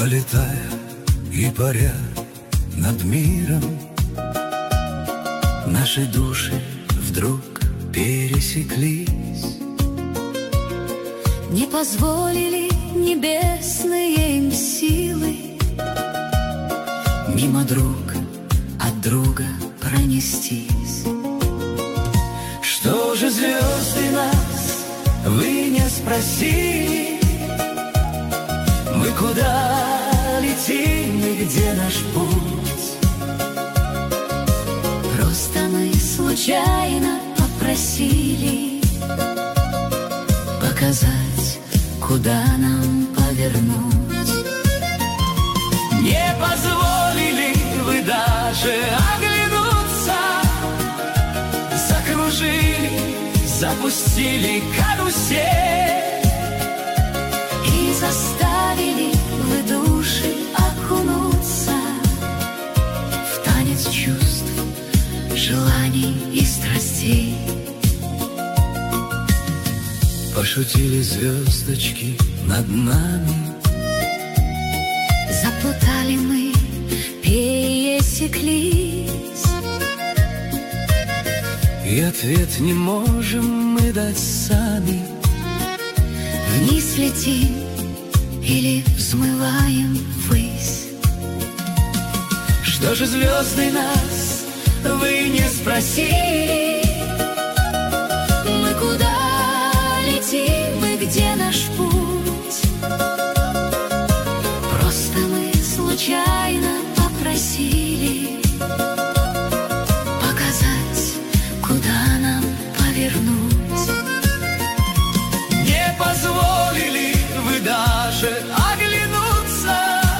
Пролетая и паря над миром, наши души вдруг пересеклись. Не позволили небесные им силы мимо друг от друга пронестись. Что же, звезды, нас вы не спросили? Мы куда летим и где наш путь? Просто мы случайно попросили показать, куда нам повернуть. Не позволили вы даже оглянуться, закружили, запустили карусель и заставили вы души окунуться в танец чувств, желаний и страстей. Пошутили звездочки над нами, заплутали мы, пересеклись, и ответ не можем мы дать сами. Вниз летим или взмываем ввысь. Что же, звезды, нас вы не спросили? Мы куда летим и где наш путь? Просто мы случайно попросили показать, куда нам повернуть. Не позволили вы даже оглянуться,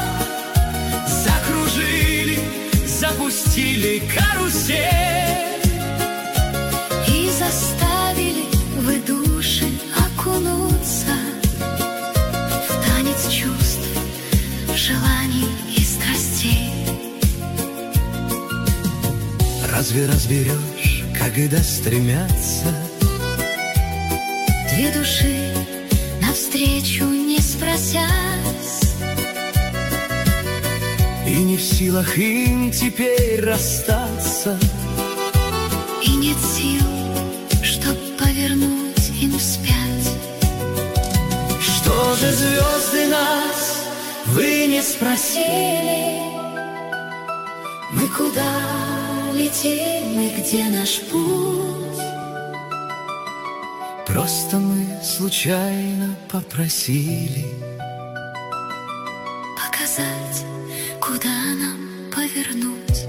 закружили, запустили карусель и заставили вы души окунуться в танец чувств, желаний и страстей. Разве разберешь, когда стремятся две души навстречу, не спросясь, и не в силах им теперь расстаться? и нет сил, чтоб повернуть им вспять. Что же, звезды, нас вы не спросили? Мы куда летим и где наш путь? Просто мы случайно попросили Показать, куда нам повернуть.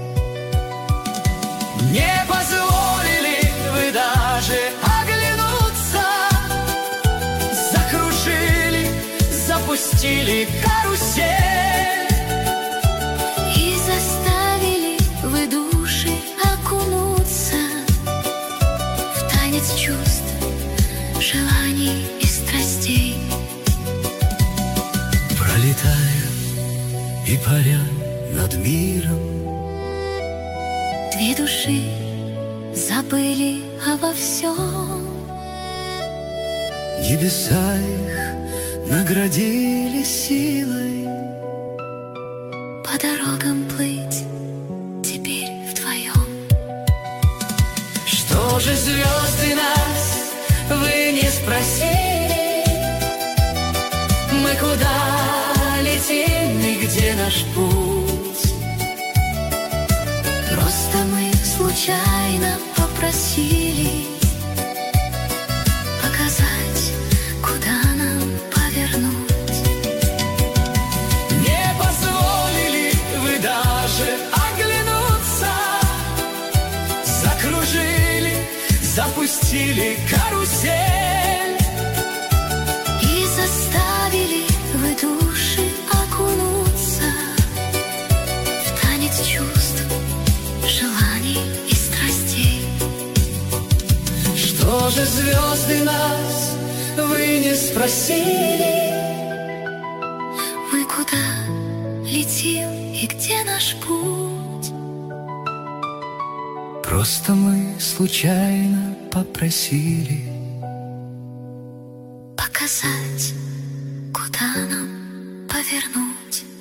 Не позволили вы даже оглянуться, закружили, запустили карусель И заставили вы души окунуться в танец чувств, желаний и страстей. Пролетая и паря над миром, Две души забыли обо всем, небеса их наградили силой. по дорогам плыть теперь вдвоем. Что же, звезды, нас вы не спросили? Мы куда летим и где наш путь? Просто мы случайно попросили показать, куда нам повернуть. Не позволили вы даже оглянуться, закружили, запустили карусель И заставили вы души окунуться в танец чувств, желаний и страстей. Что же, звезды, нас вы не спросили? Мы куда летим и где наш путь? Просто мы случайно попросили Показать, куда нам повернуть.